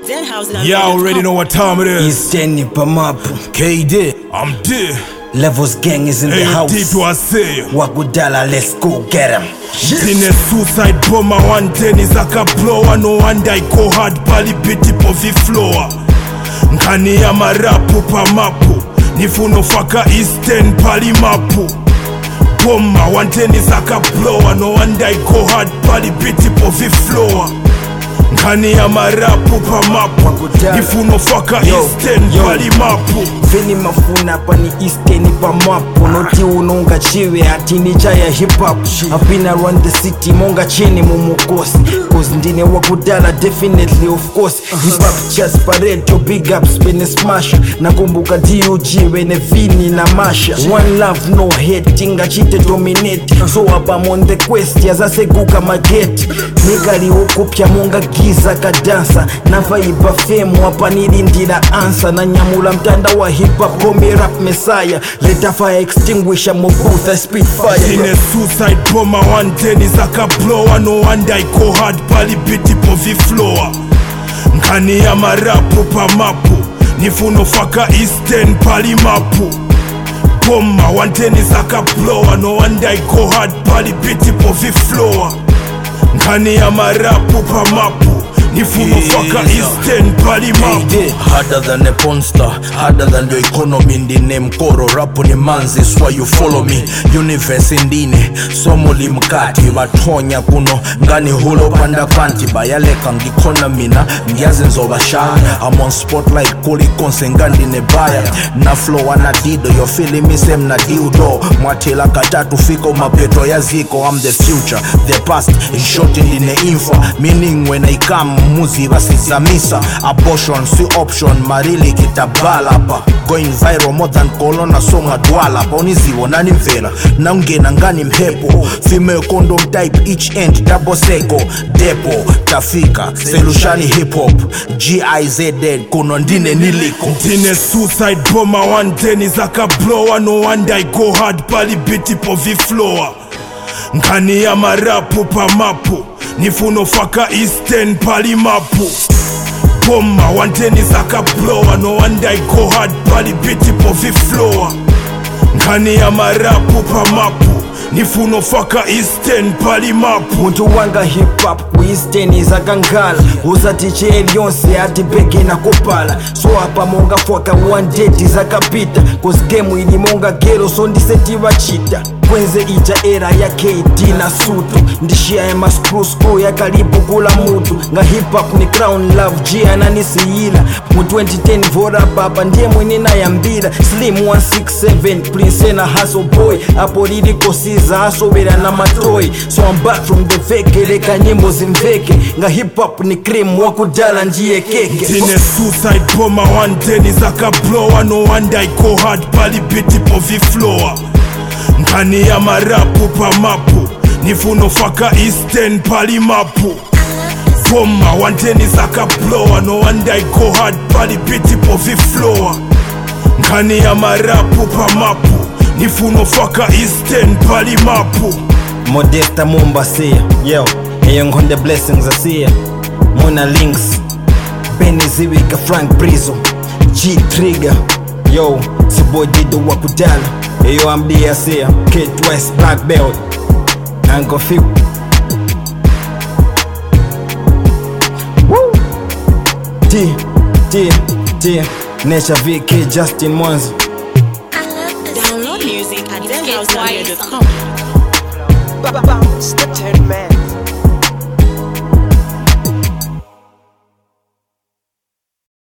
You already know what time it is. He's standing up. KD, I'm there. Levels gang is in the house. To I say Wagudala, let's go get him. In a suicide bomber 110 is like a blower. No wonder I go hard pali biti po vi floor. Nkani ya marapu pa mapu nifuno faka eastern pali mapu. Bomber 110 is like a blower. No wonder I go hard pali biti po vi floor. Nkani ya marapu pa mapu nifuno faka eastern pali mapu. Veni mafuna pani eastern pa mapu. Noti unonga chiwe atini chaya hip hop. I've been around the city monga chini mumukosi. Cause ndine wakudala definitely of course. Hip hop just pareto big ups bene smash. Nakumbuka DOG wene Vini na Masha. One love no hating achite dominate. So I'm on the quest yazase guka mageti. Nikali ukupya monga giza kadansa. Nafa iba fame wapa nilindila ansa. Na nyamula mtanda wa hip hop komi rap messiah. Let a fire extinguisher mobuth I spit fire. In a suicide bomber 110 is like a blower. No wonder I go hard pali biti po vi floor. Nkani ya marapu pa mapu nifuno faka eastern pali mapu. Bomber 110 is like a blower. No wonder I go hard pali biti po vi floor. Nkani ya marapu pa mapu nifuno faka eastern pali mapu. Harder than a porn star, harder than your economy. In the name Koro, rapu ni manzi, that's why you follow me. Universe indine, somo limkati. Batonya kuno, ngani hulo panda panti. Bayaleka ngikona mina, ngiyazi nzoba shaya. I'm on spotlight, kuli konse ngandi nebaya. Na flow anadido, you're feeling me same na dildo. Mwatela katatu fiko mapeto ya ziko. I'm the future, the past, is short in the info. Meaning when I come, muzi basizamisa. Abortion, si option, marili kitabala pa. Going viral more than corona songa dwala pa. Uniziwo nani mvela, na ungena ngani mhepo. Female condom type each end, double seko. Depo, tafika, selushani hip hop. GIZ kuno ndine niliko. Ndine suicide bomber 110 is like a blower. No wonder I go hard pali biti po vi floor. Nkani ya marapu pa mapu nifuno faka eastern pali mapu. Bomber 110 is like a blower. No wonder I go hard pali biti po vi floor. Nkani ya marapu pa mapu nifuno faka eastern pali mapu. Muntu wanga hip hop ku eastern izakangala. Uzati chelyonse ati bege na kopala. So hapa monga fwaka one date izakapita. Cause game ili monga gero so ndiseti wachita. Kwenze ija era ya KD na sutu. Ndishia ya screw ya karibu kula mutu. Nga hip hop ni crown love jia na nisiila. Mu 2010 vora baba ndiye mwini na yambira. Slim 167 prince na hustle boy. Apo liliko siza asobera na matoi. So I'm back from the fake. Leka nyimbo zimveke. Nga hip hop ni cream wakudala njie keke. In a suicide bomber 110 is like a blower. No wonder I go hard pali biti po vi floor. Nkani ya marapu pa mapu nifuno faka eastern pali mapu. Bomber 110 is like a blower. No wonder I go hard pali biti po vi floor. Nkani ya marapu pa mapu nifuno faka eastern pali mapu. Modesta Mumba siya, yo, eyong honde blessings asiya. Mona Links, Benny Ziwika, Frank Brizo, G Trigger, yo, si boy Dido wakudala. Eyo I'm DSA, Kate West, Black Belt, Uncle Phil. Woo! T, Nature VK, Justin Mwanza. Download music at denhousegambia.com. Bounce the 10 man.